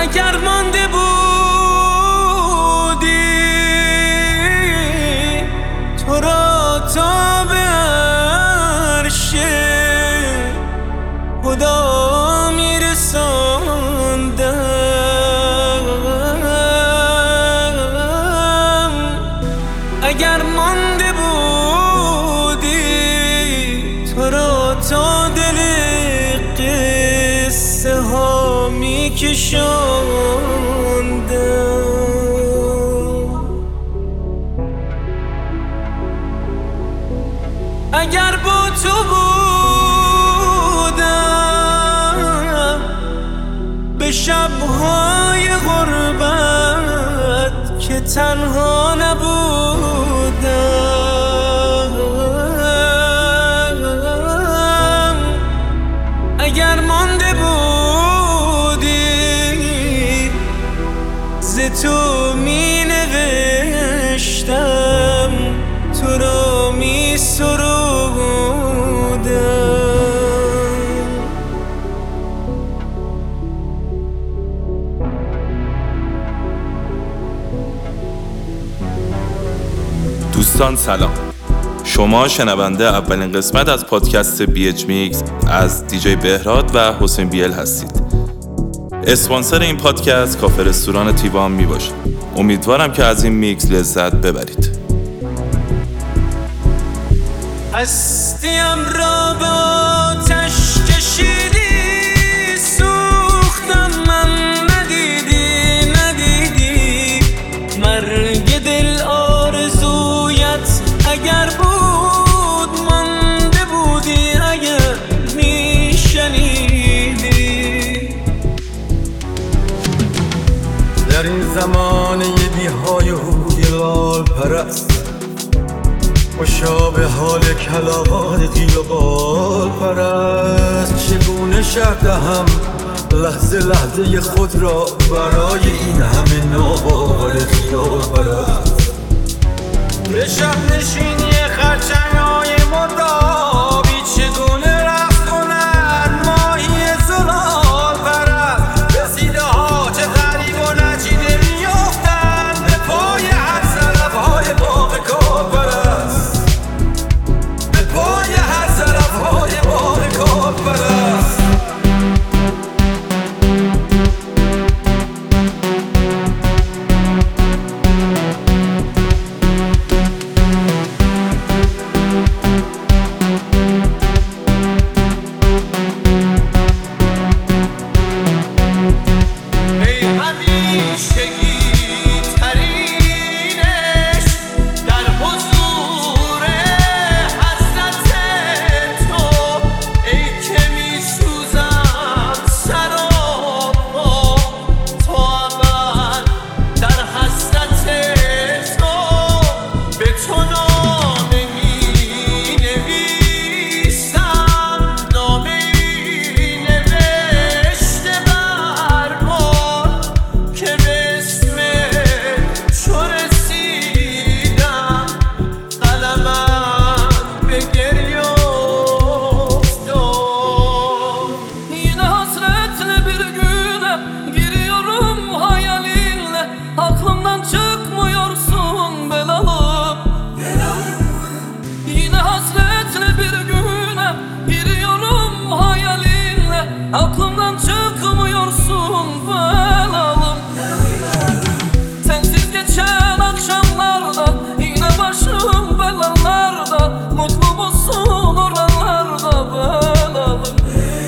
اگر مانده بودی تو را تا به عرش خدا میرساندم، اگر مانده بودی تو را تا دل قصه ها میکشاندم. اگر با تو بودم به شبهای غربت که تنها نبودم، اگر مانده بودی ز تو می نوشتم تو را می سرودم. دوستان سلام، شما شنونده اولین قسمت از پادکست BH میکس از دیجی بهراد و حسین بیل هستید. اسپانسر این پادکست کافه رستوران تیوان می باشه. امیدوارم که از این میکس لذت ببرید. هستیم را به آتش کشیدی، سوختم من ندیدی مرگ دل آرزویت اگر بود مانده بودی، اگر میشنیدی در این زمانه بیهای و گلال پرست مشابه حال کلاغان قیل و بال پرست، چگونه شرح دهم لحظه لحظه خود را برای این همه نابال خیال پرست. به شب نشینی خرچنگ‌های مردابی چگونه رقص کنند ماهی زلال پرست، رسیده ها چه غریب و نچیده میافتند به پای هر سلب‌های باغ کال پرست، به پای هر سلب‌های باغ کال پرست. Aklımdan çıkmıyorsun belalım. Sensiz geçen akşamlarda yine başım belalarda, mutlu musun oralarda belalım.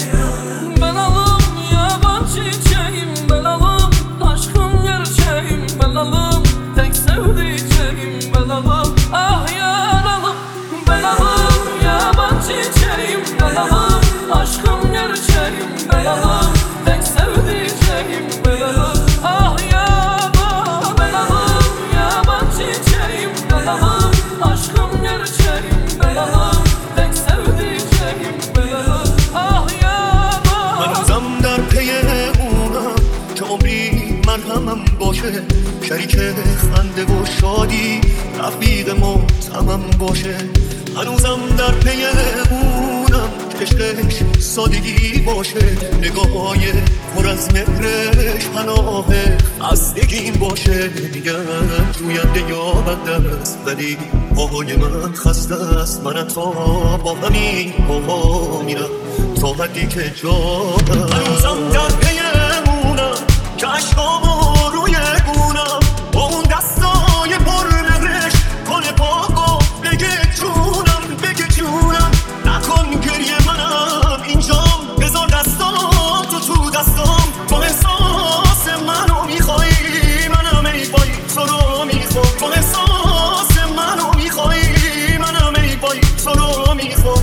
Belalım yaban çiçeğim belalım, aşkım gerçeğim belalım, tek sevdiceğim belalım. Ah yaralım belalım yaban çiçeğim belalım, aşkım gerçeğim belalım, tek sevdiceğim belalım. Ah yaban belalım yaban çiçeğim belalım, aşkım gerçeğim belalım, tek sevdiceğim belalım. Ah yaban. هنوزم در پی اونم که عمری مرهمم باشه، شریک خنده و شادی رفیق محتمم باشه. هنوزم در پی اونم که عشقش سادگی باشه، نگاه‌های پر از مهرش پناه خستگیم باشه. میگن جوینده یا بنده است ولی پاهای من خسته است. من تا با همین پاها میرم تا حدی که جا هنوزم در پیمونم که اشکامو روی گونم با اون دستای پر مهرش کنه پاکو بگه جونم نکن گریه منم اینجام بذار دستاتو تو دستام تو احساس منو میخوایی منم ای بایی تو رو میخوام تو احساس منو میخوایی منم ای بایی تو رو میخوام.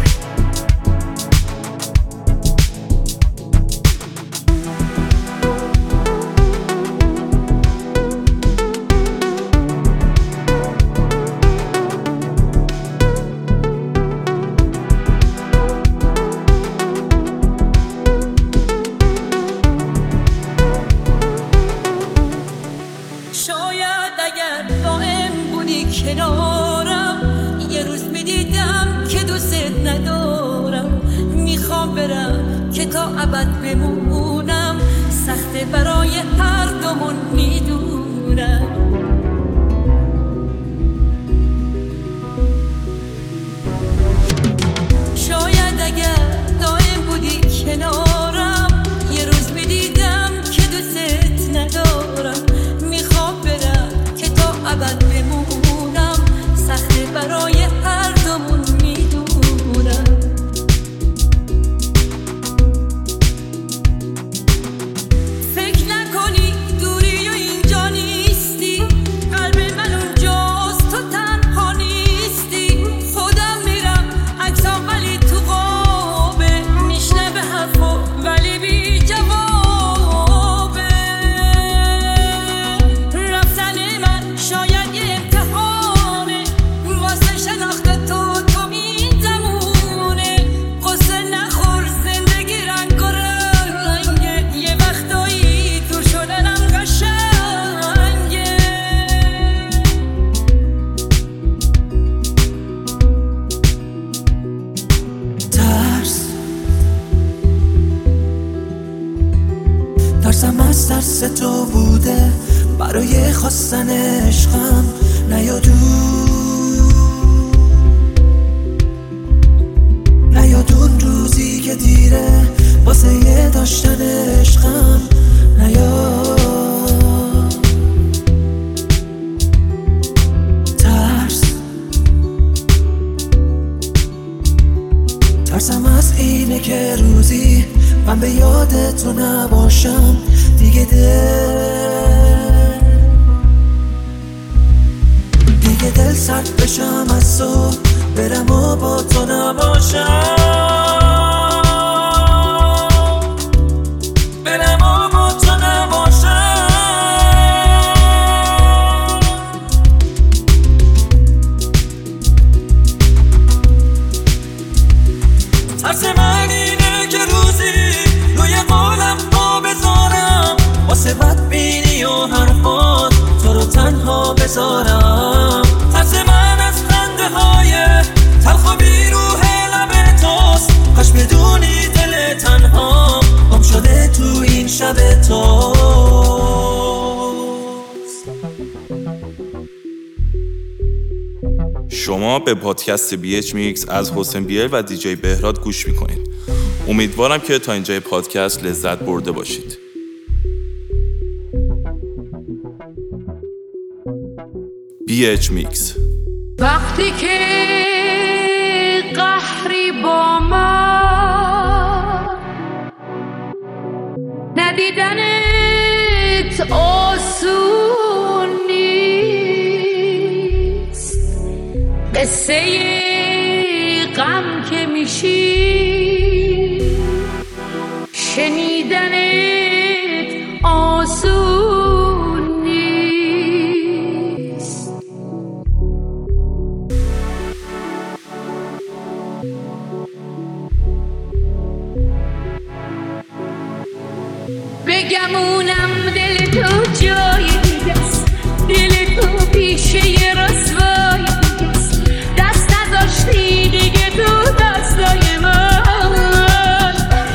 شاید اگر دائم بودی کنارم یه روز میدیدم که دوست ندارم. میخوام برم که تا ابد بمونم، سخته برای هر دومون میدونم. شاید اگر دائم بودی کنارم یه روز میدیدم که دوست ندارم. ابد بمونم، سخته برای هر دومون میدونم. فکر نکنی دوری و اینجا نیستی، قلب من اونجاست تو تنها نیستی. خودم میرم عکسام ولی تو قابه، میشنوه حرفو ولی بی جوابه. شاید یه امتحانه واسه شناخت تو میزمونه. قصه نخور زندگی رنگ و رنگه، یه وقتایی دور شدنم قشنگه. ترسم از ترس تو بوده برای خواستن عشقم نیاد اون روزی که دیره واسه یه داشتن عشقم نیاد. ترسم از اینه که روزی من به یاد تو نباشم دیگه. دل سرد بشم از تو برم و با تو نباشم، برم و با تو نباشم. ترس من اینه که روزی روی قولم پا بذارم، واسه بدبینی و حرفات تو رو تنها بذارم. ترس من از خنده های تلخ و بی روح لب توست، کاش بدونی دل تنها گم شده تو این شب توست. شما به پادکست BH Mix از حسین بیل و دیجی بهراد گوش میکنید. امیدوارم که تا اینجای پادکست لذت برده باشید. BH Mix. وقتی که قهری با من ندیدنت آسون نیست، قصه غم که میشی شنیدنت آسون نیست. بگمونم دل تو جای دیگست، دل تو پیشه ی رسوای دیگست، دست نذاشتی دیگه تو دستای من.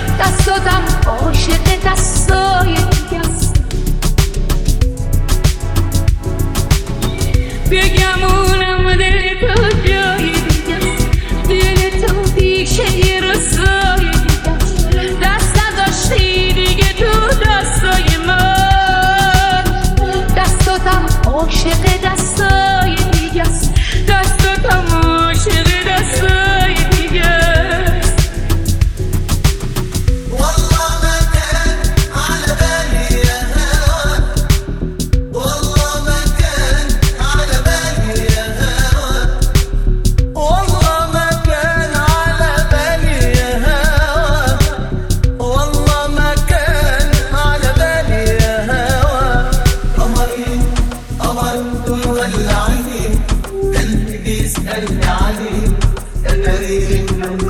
يا عليم يا كريم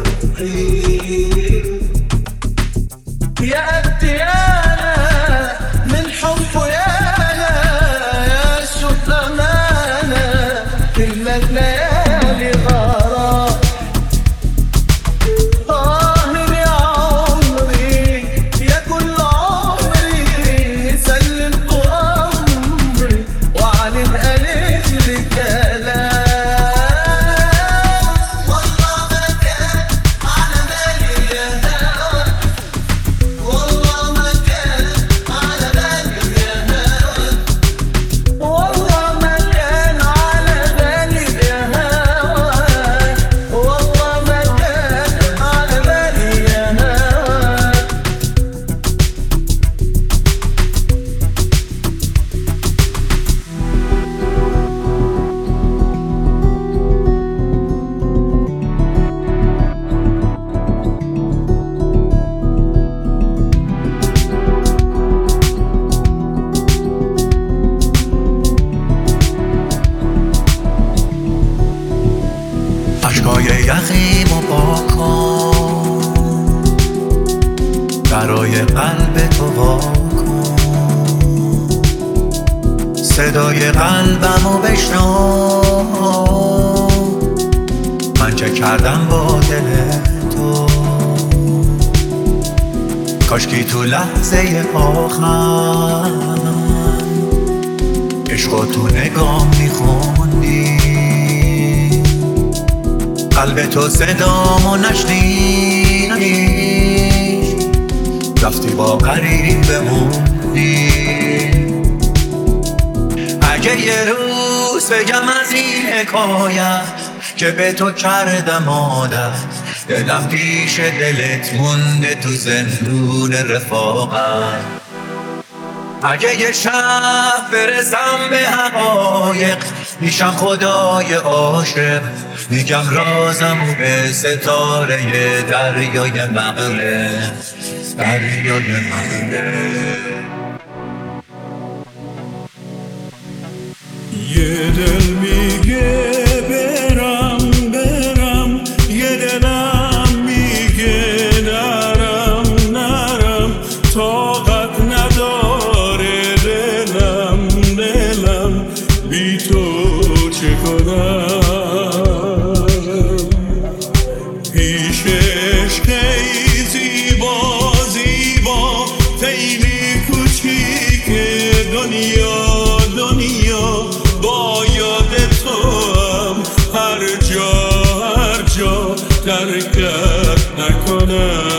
يا قد يانا من حبه يانا يا شوف أمانة كل الليالي غرام طاهر يا عمري يا كل عمري سلمت أمري وعلي قالت لي كلام والله ما كان على بالي يا هوا والله ما كان على بالي يا هوا والله ما كان على بالي يا هوا والله ما كان على بالي يا هوا اشکای یخیمو پاکن برای قلب تو واکن صدای قلبمو بشنو من چه کردم با دل تو کاشکی تو لحظه آخر عشقو تو نگام میخوندی قلب تو صدامو نشنیدی رفتی با قریب بموندی اگه یه روز بگم از این حکایت که به تو کردم عادت دلم پیش دلت مونده تو زندون رفاقت اگه یه شب برسم به حقایق میشم خدای عاشق میگم رازمو به ستاره دریای مغرب دریای مغرب یه دل میگه برم برم یه دلم میگه نرم نرم طاقت نداره دلم دلم بی تو چه کنم پیشش خیلی زیبا زیبا خیلی کوچیکه دنیا دنیا با یاد تو هم هر جا ترکت نکنم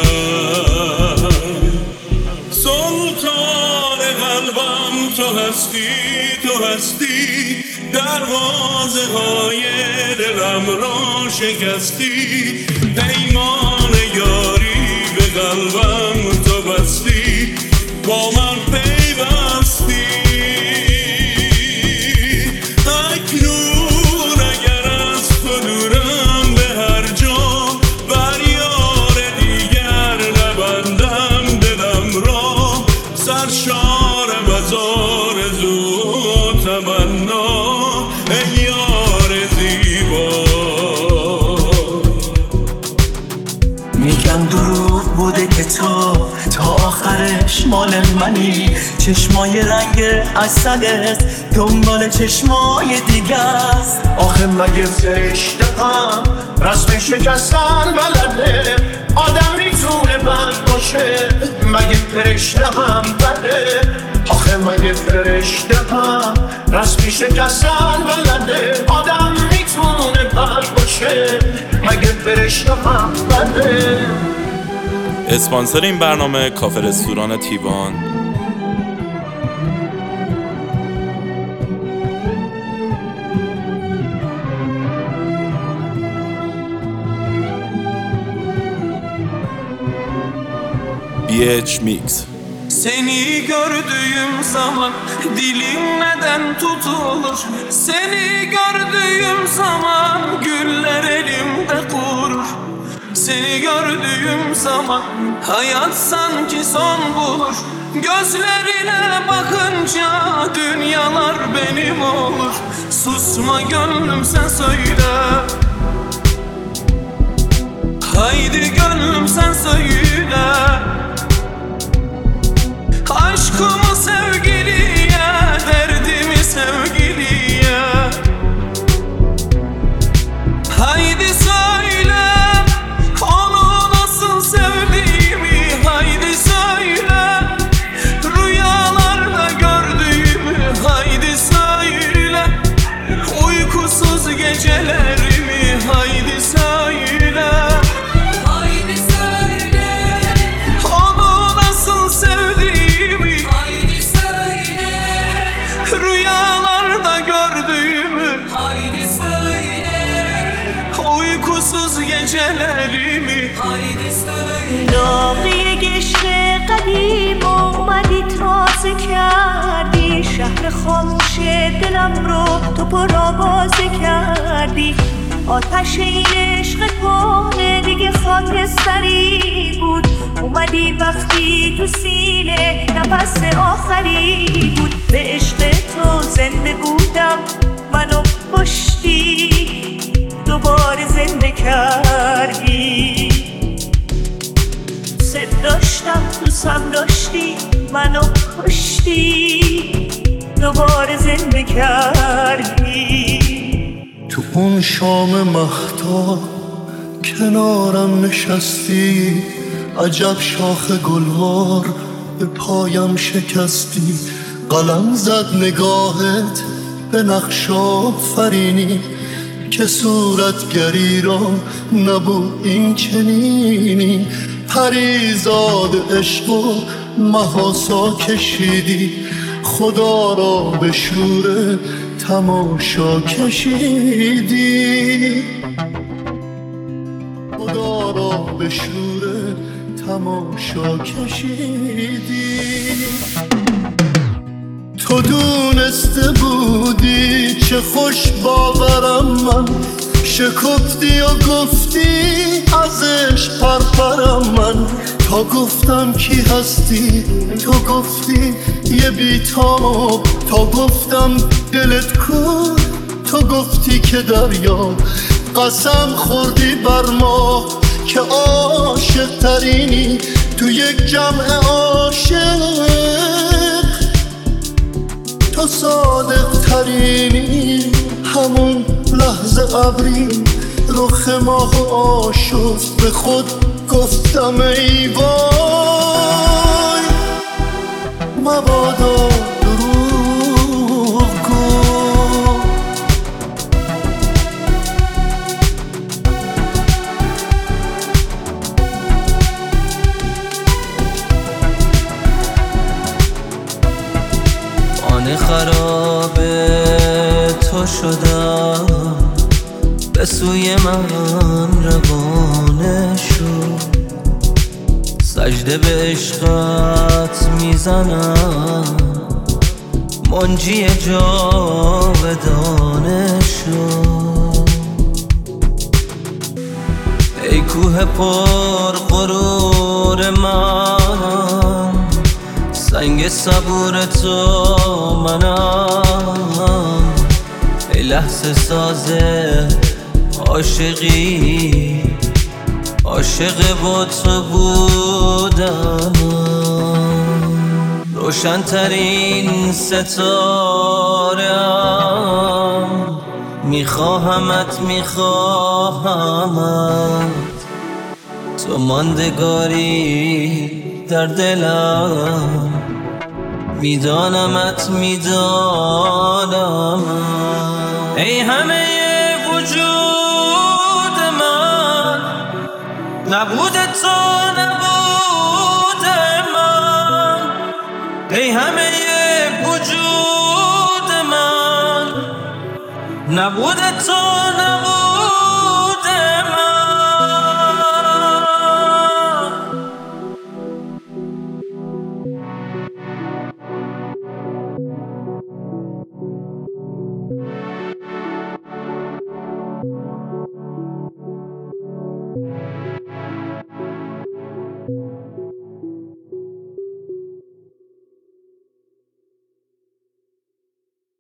سلطان قلبم تو هستی دروازه های دلم را شکستی پیمان یاری به قلبم تو بستی با من پیوستی اکنون اگر از تو دورم به هر جا بر یار دیگر نبندم دلم را سرشارم از آرزو و تمنا ای یار زیبا میگم دروغ بوده که تو تا آخرش مال منی چشمای رنگ اصلت دنبال چشمای دیگه است آخه مگه فرشته هم رسم شکستن بلده آدم میتونه بد باشه مگه فرشته هم بده آخه مگه فرشته هم رسم شکستن بلده آدم میتونه بد باشه مگه فرشته هم بده اسپانسر این برنامه کافه رستوران تیوان. BH Mix. Seni gördüğüm zaman dilim neden tutulur? Seni gördüğüm zaman güller elimde kurur. Seni gördüğüm zaman hayat sanki son bulur. Gözlerine bakınca dünyalar benim olur. Susma gönlüm sen söyle, onsuz gecelerimi. داغی عشق قدیم اومدی تازه کردی، شهر خاموش دلم رو تو پرآوازه کردی. آتش این عشق پاره دیگه خاکستری بود، اومدی وقتی تو سینه نفس آخری بود. به عشق تو زنده بودم، منو کشتی، دوباره زنده کردی. ست داشتم دوستم داشتی، منو کشتی، دوباره زنده کردی. تو اون شام مهتاب کنارم نشستی، عجب شاخ گلوار به پایم شکستی. قلم زد نگاهت به نقش آفرینی، که صورتگری را نبود این چنینی. پریزاد عشق و محاسا کشیدی، خدا را به شور تماشا کشیدی. خدا را به شور تماشا کشیدی. تو دونسته بودی چه خوش باورم من، شکفتی و گفتی ازش پرپرم من. تا گفتم کی هستی تو گفتی یه بیتاب، تا گفتم دلت کو تو گفتی که دریا. قسم خوردی بر ما که عاشق ترینی تو یک جمع عاشق، تو صادق ترینی. همون لحظه ابری رخ ماه آشفت، به خود گفتم ای وای مبادا دروغ گو. آن خراب تو شدم، به سوی من روانه شد. سجده به عشقت میزنم، منجی جاودانه شد. ای کوه پر غرور من، سنگ صبور تو منم. ای لحظه سازه عاشقی، عاشق با تو بودم. روشن‌ترین ستاره‌ام، میخواهمت میخواهمت. تو ماندگاری در دلم، میدانمت میدانم. ای همه وجود من، نبود تو نبود من. ای همه وجود من، نبود تو نبود